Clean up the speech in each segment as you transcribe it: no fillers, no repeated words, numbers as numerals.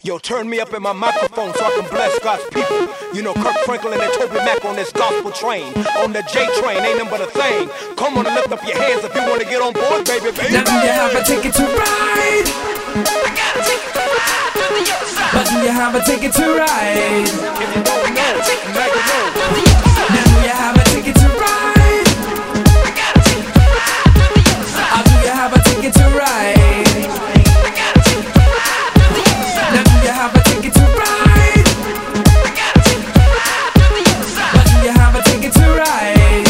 Yo, turn me up in my microphone so I can bless God's people. You know, Kirk Franklin and Toby Mac on this gospel train. On the J train, ain't nothing but a thing. Come on and lift up your hands if you want to get on board, baby, baby. Now do you have a ticket to ride? I got a ticket to ride to the other side. But do you have a ticket to ride? If you don't know, now you know. Now do you have a ticket to ride? I got a ticket to ride to the other side. Or do you have a ticket to ride? I got a ticket to ride to the other side. Now do you have a ticket to ride? I got a ticket to ride to the other side. But do you have a ticket to ride?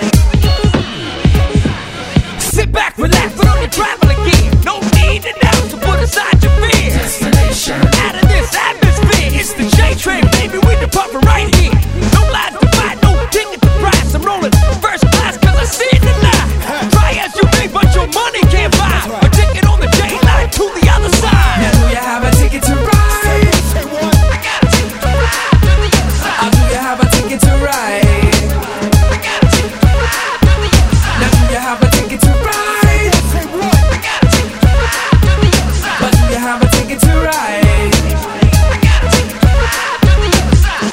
Sit back, relax, put on your traveling gear. No need to know, so put aside your fears. Destination. Out of this atmosphere, it's the J train, baby, with the puffer right here. No lies to fight, no ticket to price. I'm rolling first class cause I see it tonight. Try as you may, but your money can't buy a ticket on the J line to the other side. Now do you have a ticket to ride? I got a ticket to ride to the other side. Or do you have a ticket to ride? I got a ticket to ride to the other side. Now do you have a ticket to ride? I got a ticket to ride to the other side. But do you have a ticket to ride? I got a ticket to ride to the other side.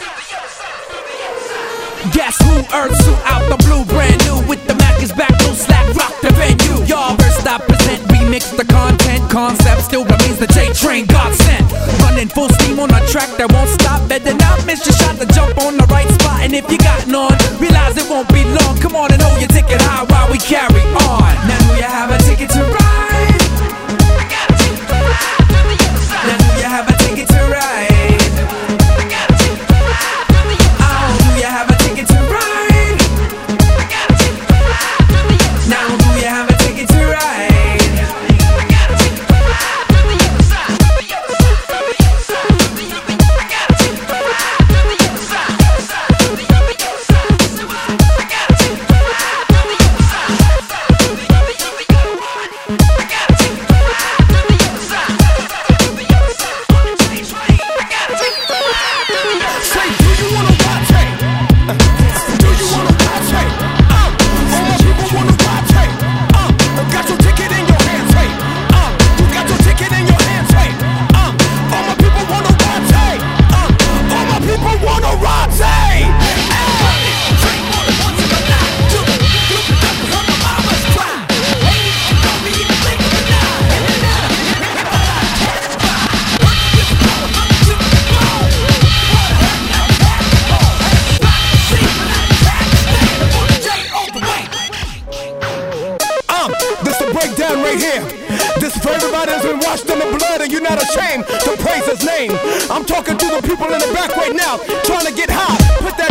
Guess who earned suit out the blue, brand new with the Mac is back, no slack, rock the venue. Y'all first I present, remix the content, concept still remains the J train God sent. Running full steam on a track that won't stop, better not miss your shot to jump on the right spot. And if you got none, realize it won't be long. Come on and hold your ticket high while we carry on. Now do you have a ticket to ride? I got a ticket to ride to the other side. Now do you have a ticket to ride? I got a ticket to ride to the other side. Oh, do you have a ticket to ride? I got a ticket to ride to the other side. Now do you have a ticket to ride? I got a ticket to ride to the other side. I got a ticket to ride to the other side. I got a ticket to ride to the other side. I got a ticket to ride to the other side. I got a ticket to ride to the other side. On the J train, I got a ticket to ride to the other side. Say, do you wanna ride train? Do you wanna ride train? All my people wanna ride train. Got your ticket in your hand, train. You got your ticket in your hand, train. All my people wanna ride train. All my people wanna ride train. Train more than once in a life. You got to hear my mama's cry. Ladies, you don't be even thinking of that. This the breakdown right here. This is for everybody that's been washed in the blood and you're not ashamed to praise his name. I'm talking to the people in the back right now, trying to get high. Put that